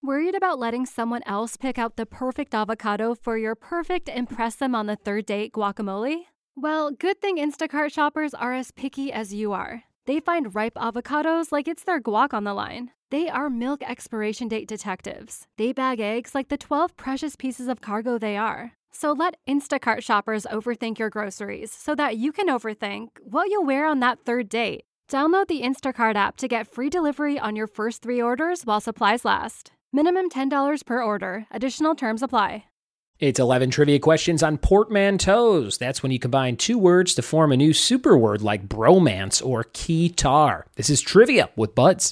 Worried about letting someone else pick out the perfect avocado for your perfect impress them on the third date guacamole? Well, good thing Instacart shoppers are as picky as you are. They find ripe avocados like it's their guac on the line. They are milk expiration date detectives. They bag eggs like the 12 precious pieces of cargo they are. So let Instacart shoppers overthink your groceries so that you can overthink what you'll wear on that third date. Download the Instacart app to get free delivery on your first 3 orders while supplies last. Minimum $10 per order. Additional terms apply. It's 11 trivia questions on portmanteaus. That's when you combine 2 words to form a new super word like bromance or keytar. This is Trivia with Buds.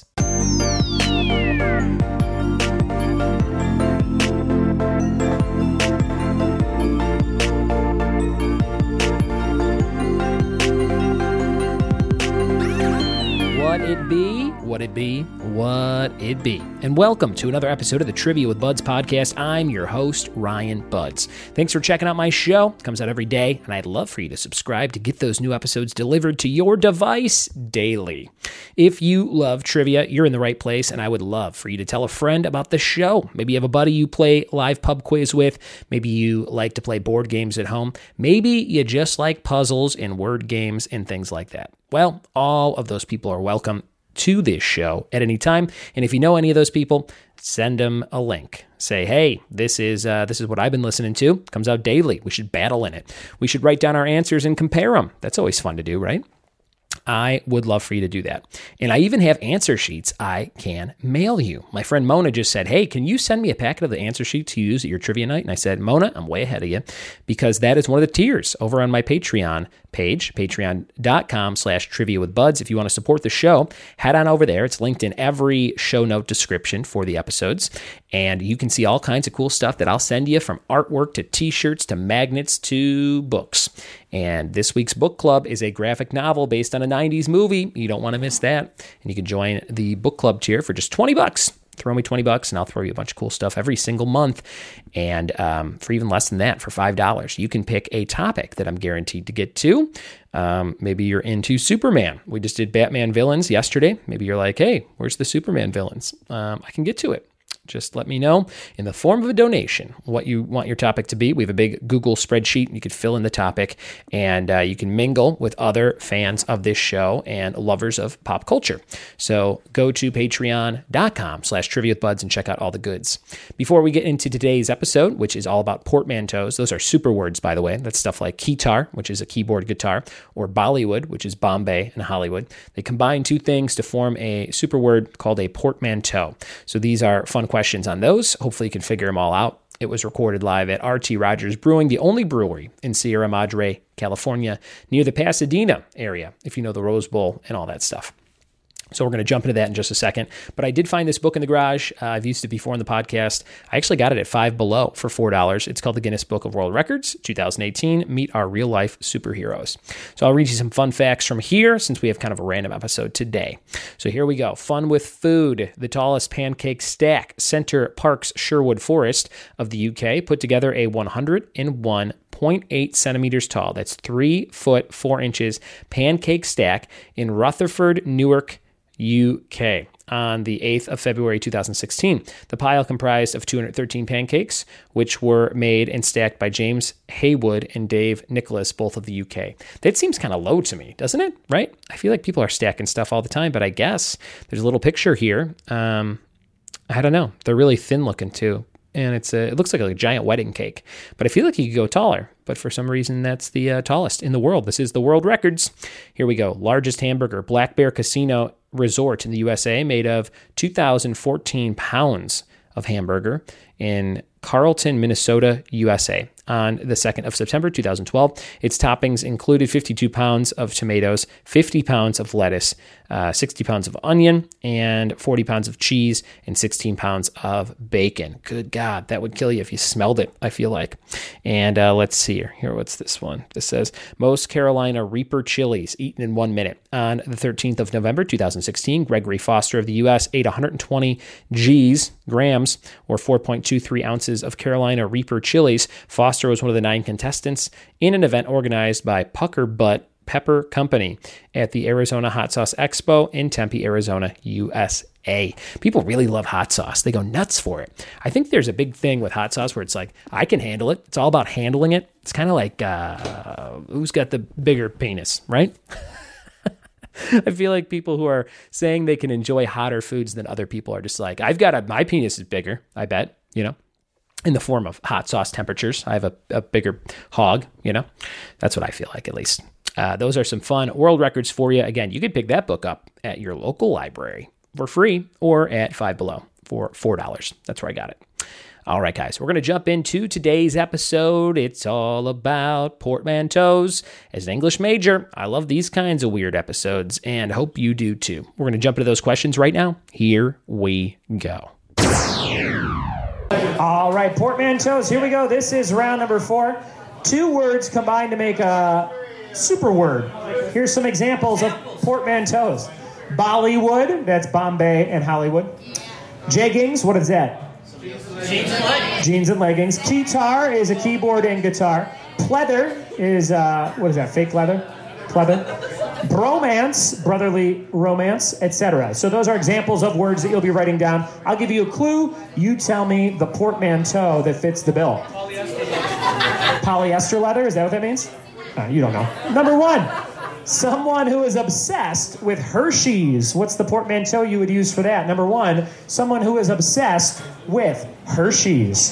What it be. And welcome to another episode of the Trivia with Buds podcast. I'm your host, Ryan Buds. Thanks for checking out my show. It comes out every day, and I'd love for you to subscribe to get those new episodes delivered to your device daily. If you love trivia, you're in the right place, and I would love for you to tell a friend about the show. Maybe you have a buddy you play live pub quiz with. Maybe you like to play board games at home. Maybe you just like puzzles and word games and things like that. Well, all of those people are welcome to this show at any time. And if you know any of those people, send them a link. Say, hey, this is what I've been listening to. It comes out daily. We should battle in it. We should write down our answers and compare them. That's always fun to do, right? I would love for you to do that. And I even have answer sheets I can mail you. My friend Mona just said, hey, can you send me a packet of the answer sheet to use at your trivia night? And I said, Mona, I'm way ahead of you because that is one of the tiers over on my Patreon page, patreon.com/trivia with buds. If you want to support the show, head on over there. It's linked in every show note description for the episodes. And you can see all kinds of cool stuff that I'll send you, from artwork to t-shirts to magnets to books. And this week's book club is a graphic novel based on a 90s movie. You don't want to miss that. And you can join the book club tier for just $20. Throw me $20 and I'll throw you a bunch of cool stuff every single month. And for even less than that, for $5, you can pick a topic that I'm guaranteed to get to. Maybe you're into Superman. We just did Batman villains yesterday. Maybe you're like, hey, where's the Superman villains? I can get to it. Just let me know in the form of a donation what you want your topic to be. We have a big Google spreadsheet. You could fill in the topic, and you can mingle with other fans of this show and lovers of pop culture. So go to patreon.com/trivia with buds and check out all the goods. Before we get into today's episode, which is all about portmanteaus, those are super words, by the way. That's stuff like keytar, which is a keyboard guitar, or Bollywood, which is Bombay and Hollywood. They combine 2 things to form a super word called a portmanteau. So these are fun questions on those. Hopefully you can figure them all out. It was recorded live at RT Rogers Brewing, the only brewery in Sierra Madre, California, near the Pasadena area, if you know the Rose Bowl and all that stuff. So we're going to jump into that in just a second. But I did find this book in the garage. I've used it before in the podcast. I actually got it at Five Below for $4. It's called The Guinness Book of World Records, 2018, Meet Our Real Life Superheroes. So I'll read you some fun facts from here since we have kind of a random episode today. So here we go. Fun with food. The tallest pancake stack, Center Parcs Sherwood Forest of the UK, put together a 101.8 centimeters tall. That's 3 foot 4 inches pancake stack in Rutherford, Newark, UK on the 8th of February 2016. The pile comprised of 213 pancakes, which were made and stacked by James Haywood and Dave Nicholas, both of the UK. That seems kind of low to me, doesn't it? Right? I feel like people are stacking stuff all the time, but I guess there's a little picture here. I don't know. They're really thin looking too. And it looks like a giant wedding cake. But I feel like you could go taller. But for some reason, that's the tallest in the world. This is the world records. Here we go. Largest hamburger, Black Bear Casino Resort in the USA, made of 2,014 pounds of hamburger in Carlton, Minnesota, USA. On the 2nd of September 2012, its toppings included 52 pounds of tomatoes, 50 pounds of lettuce, 60 pounds of onion, and 40 pounds of cheese, and 16 pounds of bacon. Good God, that would kill you if you smelled it, I feel like. And let's see here. What's this one? This says, most Carolina Reaper chilies eaten in 1 minute. On the 13th of November 2016, Gregory Foster of the U.S. ate 120 grams, or 4.23 ounces of Carolina Reaper chilies. Foster was one of the 9 contestants in an event organized by Pucker Butt Pepper Company at the Arizona Hot Sauce Expo in Tempe, Arizona, USA. A. People really love hot sauce. They go nuts for it. I think there's a big thing with hot sauce where it's like, I can handle it. It's all about handling it. It's kind of like, who's got the bigger penis, right? I feel like people who are saying they can enjoy hotter foods than other people are just like, my penis is bigger, I bet, in the form of hot sauce temperatures. I have a bigger hog, That's what I feel like, at least. Those are some fun world records for you. Again, you can pick that book up at your local library for free or at Five Below for $4. That's where I got it. All right, guys, we're going to jump into today's episode. It's all about portmanteaus. As an English major, I love these kinds of weird episodes and hope you do too. We're going to jump into those questions right now. Here we go. All right, portmanteaus, here we go. This is round number 4. 2 words combined to make a super word. Here's some examples of portmanteaus. Bollywood, that's Bombay and Hollywood. Jeggings, what is that? Jeans and leggings. Jeans and leggings. Keytar is a keyboard and guitar. Pleather is, what is that, fake leather? Pleather. Bromance, brotherly romance, etc. So those are examples of words that you'll be writing down. I'll give you a clue. You tell me the portmanteau that fits the bill. Polyester leather, is that what that means? You don't know. Number 1, someone who is obsessed with Hershey's. What's the portmanteau you would use for that? Number 1, someone who is obsessed with Hershey's.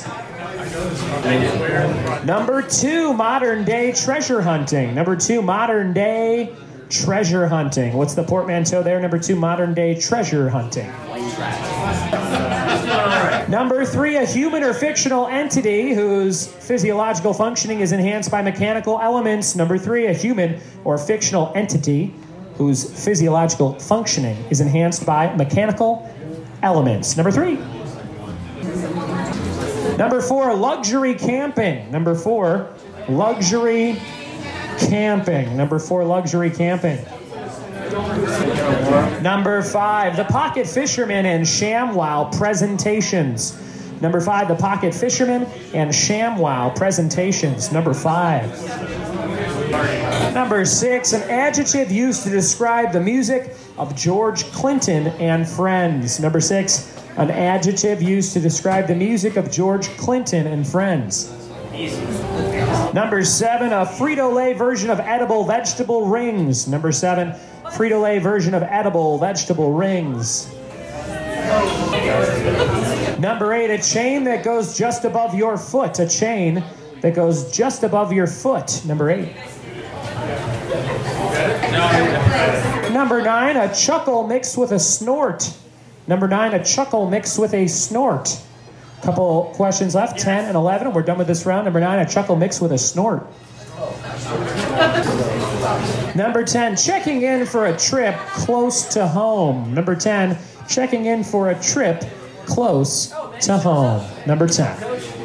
Number 2, modern day treasure hunting. Number 2, modern day treasure hunting. What's the portmanteau there? Number 2, modern day treasure hunting. Number 3, a human or fictional entity whose physiological functioning is enhanced by mechanical elements. Number 3, a human or fictional entity whose physiological functioning is enhanced by mechanical elements. Number 3. Number 4, luxury camping. Number 4, luxury camping. Number 4, luxury camping. Number 5, the pocket fisherman and ShamWow presentations. Number 5, the pocket fisherman and ShamWow presentations. Number 5. Number 6, an adjective used to describe the music of George Clinton and Friends. Number 6, an adjective used to describe the music of George Clinton and Friends. Number 7, a Frito-Lay version of edible vegetable rings. Number 7, Frito-Lay version of edible vegetable rings. Number 8, a chain that goes just above your foot. A chain that goes just above your foot. Number 8. Number 9, a chuckle mixed with a snort. Number 9, a chuckle mixed with a snort. Couple questions left, 10 and 11. We're done with this round. Number 9, a chuckle mixed with a snort. Number 10, checking in for a trip close to home. Number 10, checking in for a trip close to home. Number 10.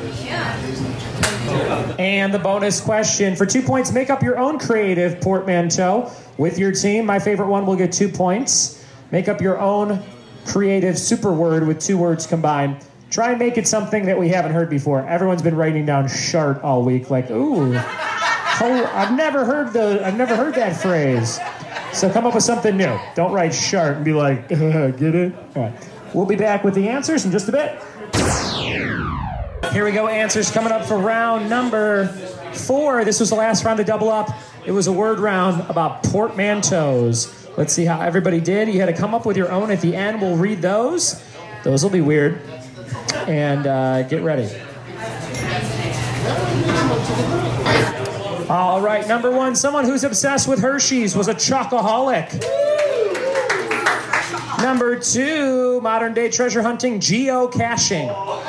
And the bonus question for 2 points, make up your own creative portmanteau with your team. My favorite one will get 2 points. Make up your own creative super word with 2 words combined. Try and make it something that we haven't heard before. Everyone's been writing down shart all week, like, ooh, I've never heard that phrase. So come up with something new. Don't write shart and be like, get it? All right. We'll be back with the answers in just a bit. Here we go, answers coming up for round number 4. This was the last round to double up. It was a word round about portmanteaus. Let's see how everybody did. You had to come up with your own at the end. We'll read those. Those will be weird. And get ready. All right, number 1, someone who's obsessed with Hershey's was a chocoholic. Number 2, modern day treasure hunting, geocaching.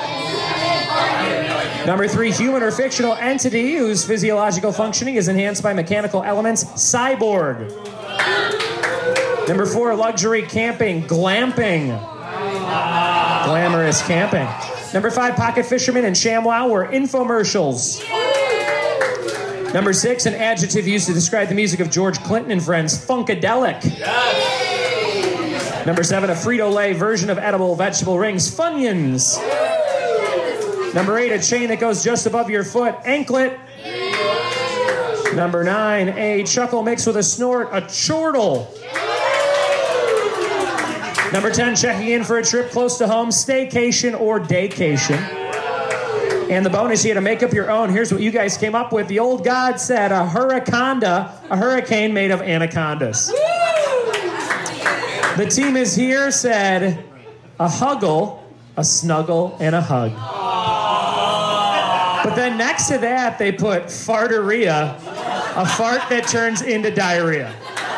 Number 3, human or fictional entity whose physiological functioning is enhanced by mechanical elements, cyborg. Number 4, luxury camping, glamping. Glamorous camping. Number 5, pocket fisherman and ShamWow were infomercials. Number 6, an adjective used to describe the music of George Clinton and Friends, funkadelic. Yes. Number 7, a Frito-Lay version of edible vegetable rings, Funyuns. Number 8, a chain that goes just above your foot, anklet. Number 9, a chuckle mixed with a snort, a chortle. Number 10, checking in for a trip close to home, staycation or daycation. And the bonus, you had to make up your own. Here's what you guys came up with. The old god said a hurriconda, a hurricane made of anacondas. The team is here said a huggle, a snuggle, and a hug. But then next to that, they put farteria, a fart that turns into diarrhea.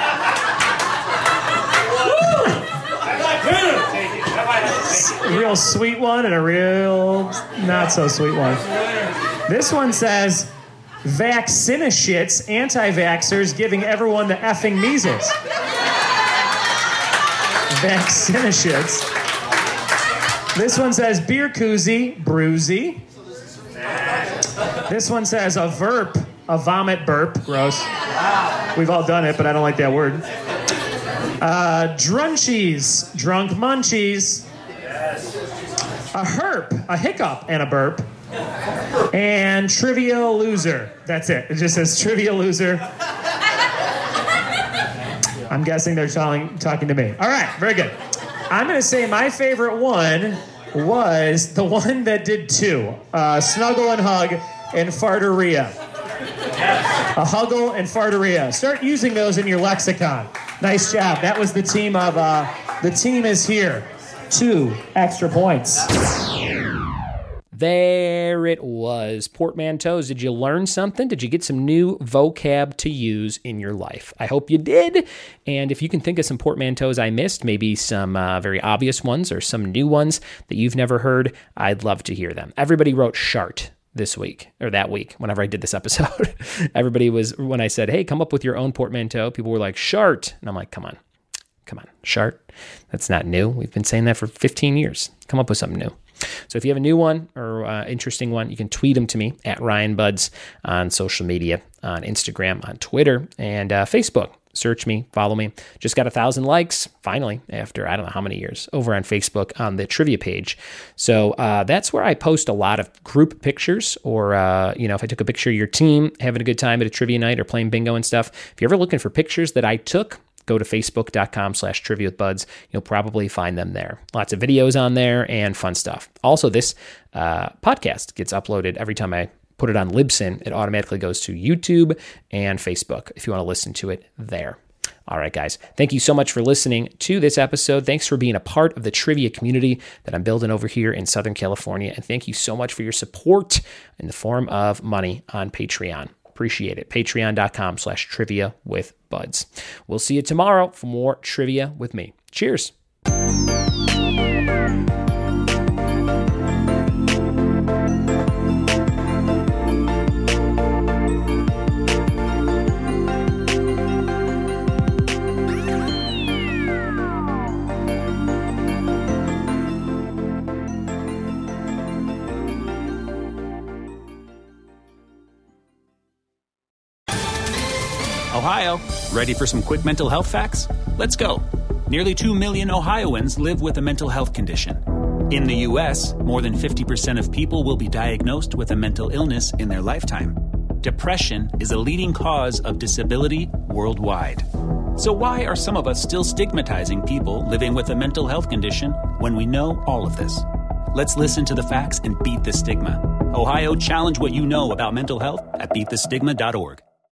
A real sweet one and a real not so sweet one. This one says, vaccinashits, anti-vaxxers giving everyone the effing measles. Vaccinashits. This one says, beer koozie, bruisey. This one says, a verp, a vomit burp, gross. We've all done it, but I don't like that word. Drunchies, drunk munchies. A herp, a hiccup, and a burp. And trivia loser. That's it. It just says trivia loser. I'm guessing they're talking to me. All right, very good. I'm going to say my favorite one was the one that did two. Snuggle and hug and farteria. A huggle and farteria. Start using those in your lexicon. Nice job. That was the team of The Team Is Here. 2 extra points. There it was. Portmanteaus. Did you learn something? Did you get some new vocab to use in your life? I hope you did. And if you can think of some portmanteaus I missed, maybe some very obvious ones or some new ones that you've never heard, I'd love to hear them. Everybody wrote shart this week, or that week, whenever I did this episode. Everybody was, when I said, hey, come up with your own portmanteau, people were like, shart. And I'm like, come on, shart. That's not new. We've been saying that for 15 years. Come up with something new. So if you have a new one or interesting one, you can tweet them to me at Ryan Buds on social media, on Instagram, on Twitter, and Facebook. Search me, follow me. Just got 1,000 likes, finally, after I don't know how many years, over on Facebook on the trivia page. So that's where I post a lot of group pictures, or, if I took a picture of your team having a good time at a trivia night or playing bingo and stuff. If you're ever looking for pictures that I took, go to facebook.com/triviawithbuds. You'll probably find them there. Lots of videos on there and fun stuff. Also, this podcast gets uploaded every time I put it on Libsyn. It automatically goes to YouTube and Facebook if you want to listen to it there. All right, guys. Thank you so much for listening to this episode. Thanks for being a part of the trivia community that I'm building over here in Southern California. And thank you so much for your support in the form of money on Patreon. Appreciate it. Patreon.com/triviawithbuds. We'll see you tomorrow for more trivia with me. Cheers. Ohio, ready for some quick mental health facts? Let's go. Nearly 2 million Ohioans live with a mental health condition. In the U.S., more than 50% of people will be diagnosed with a mental illness in their lifetime. Depression is a leading cause of disability worldwide. So why are some of us still stigmatizing people living with a mental health condition when we know all of this? Let's listen to the facts and beat the stigma. Ohio, challenge what you know about mental health at beatthestigma.org.